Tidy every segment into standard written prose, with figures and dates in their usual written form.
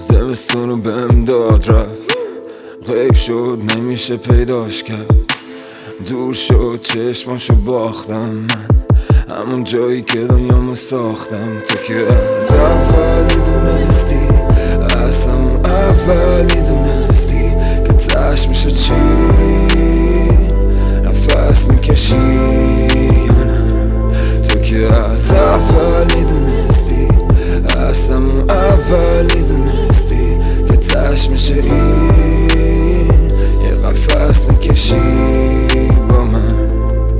زمستون رو بهم داد رفت، غیب شد نمیشه پیداش کرد، دور شد چشماشو باختم من، همون جایی که دنیامو ساختم. تو که از اول میدونستی، از همون اول میدونستی که تش میشه چی، نفس میکشی یا نه. تو که از اول میدونستی، از همون اول میدونستی که تش میشه این، یه قفس میکشی با من.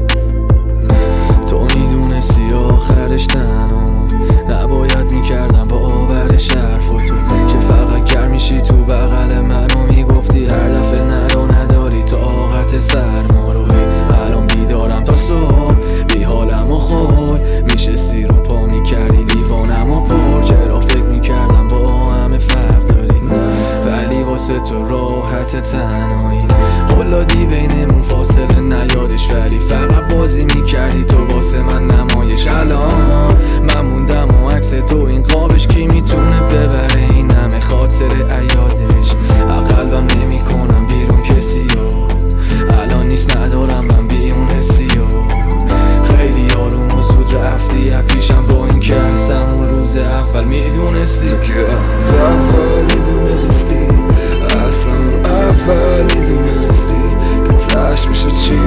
تو میدونستی آخرش تنها نباید میکردم با آورش حرف تو، که فقط گرم میشی تو بغل منو میگفتی هر دفعه نرو نداری طاقت سرما رو. الان بیدارم تا صبح بی حالم و خول میشستی رو پا میکردی لیوانم و پر، چرا فکر میکردم با همه فرق داری، ولی واسه تو راحت تنهایی قلادی بینمون فاصله نیادش، ولی فقط بازی میکردی تو واسه من نمایش. الان من موندم و عکس تو این قابش کی میتونه ببره این همه خاطر ایادش. قلبم نمی کنم بیرون کسی و الان نیست ندارم من بیون حسی و خیلی آروم و زود رفتی پیشم با این که از همون روز اول میدونستی. تو که از اول میدونستی، از همون اول میدونستی که تش میشه چی،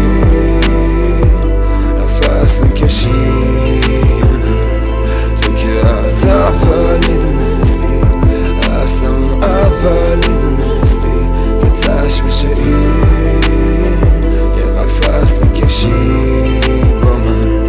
نفس میکشی یا نه. تو که از اول میدونستی، از همون اول میدونستی که تش میشه این، یه قفس میکشی با من.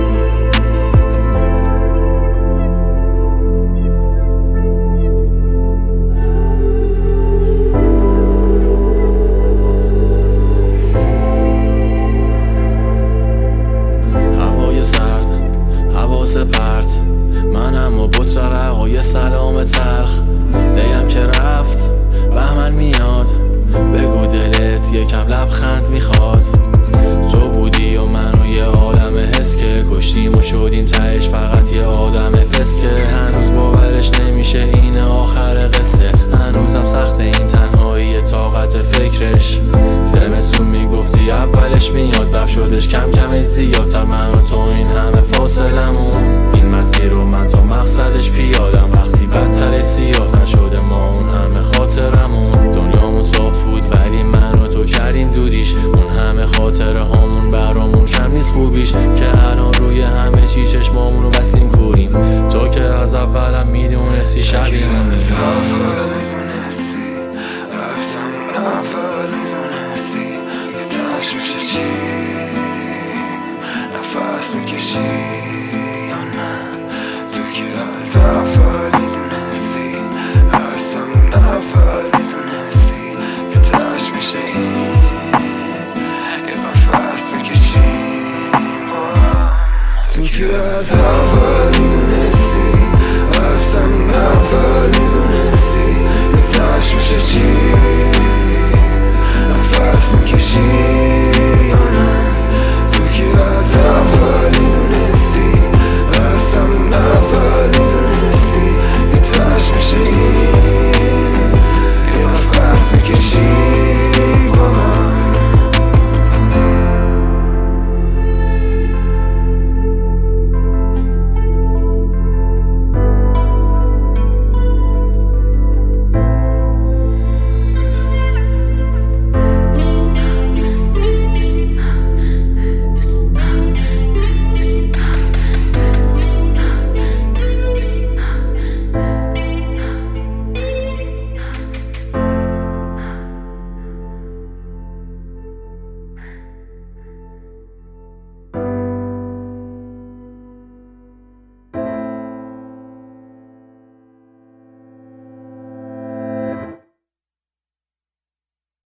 پرت منم و بط رقای سلام تلخ، دیم که رفت بهمن میاد، بگو دلت یکم لبخند میخواد. تو بودی و من و یه عالم حس که کشتیم و شدیم تهش فقط یه آدم فسکه. هنوز باورش نمیشه این آخر قصه، هنوزم سخته این تنهایی طاقت فکرش. زمستون میگفتی اولش میاد، بف شدش کم کم زیادتر من و تو این همه فاصلمون، این مسیر رو من تا مقصدش پیادم.